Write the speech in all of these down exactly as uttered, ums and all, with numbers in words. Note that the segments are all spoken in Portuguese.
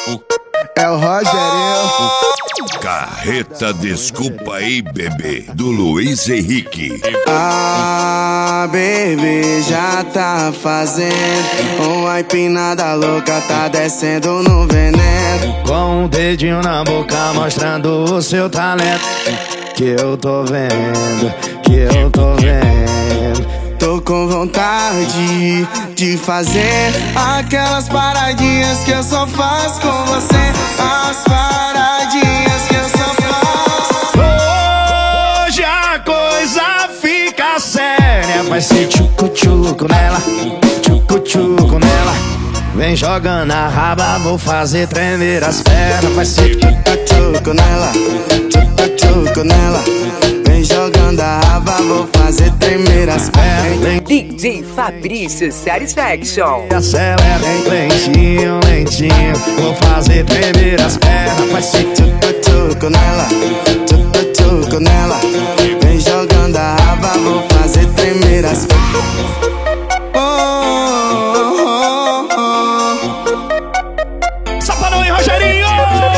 É o Rogerinho. Carreta Desculpa Aí Bebê, do Luiz Henrique. Ah, baby, já tá fazendo uma empinada louca, tá descendo no veneno. Com um dedinho na boca mostrando o seu talento. Que eu tô vendo, que eu tô vendo. Tô com vontade de fazer aquelas paradinhas que eu só faço com você. As paradinhas que eu só faço. Hoje a coisa fica séria. Vai ser tchucu-tchucu nela, tchucu-tchucu nela. Vem jogando a raba, vou fazer tremer as pernas. Vai ser tchucu-tchucu nela, tchucu-tchucu nela. Vem jogando a raba, vou fazer tremer as pernas. D J Fabrício Satisfaction. Acelera, lentinho, lentinho. Vou fazer tremer as pernas. Vai ser tchucu-tchucu nela, tchucu-tchucu nela. Vem jogando a raba, vou fazer tremer as pernas. Safadão e Rogerinho!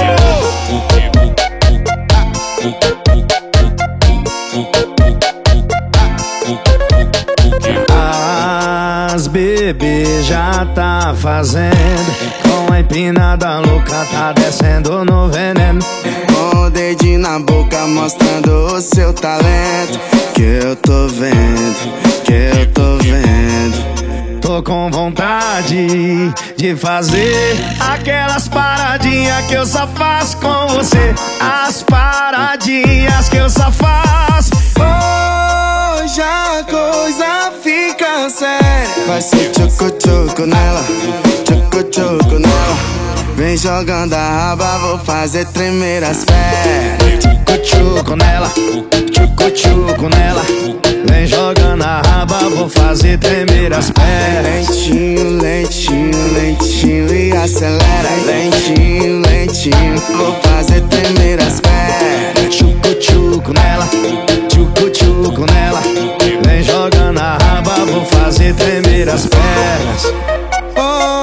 As bebê já tá fazendo. Com a empinada louca tá descendo no veneno. Com o dedinho na boca mostrando o seu talento. Que eu tô vendo, que eu tô vendo. Tô com vontade de fazer aquelas paradinhas que eu só faço com você. As paradinhas que eu só faço. Hoje a coisa fica séria. Vai ser tchucu-tchucu nela, tchucu-tchucu nela. Vem jogando a raba, vou fazer tremer as pernas. Tchucu-tchucu nela, tchucu-tchucu nela. Vem jogando a raba, vou fazer tremer as pernas. Lentinho, lentinho, lentinho e acelera. Lentinho, lentinho, vou fazer tremer as pernas. Tchucu-tchucu nela, tchucu-tchucu nela. Vem jogando a raba, vou fazer tremer as pernas. Oh,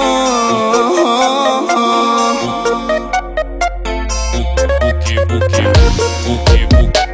oh, oh, oh.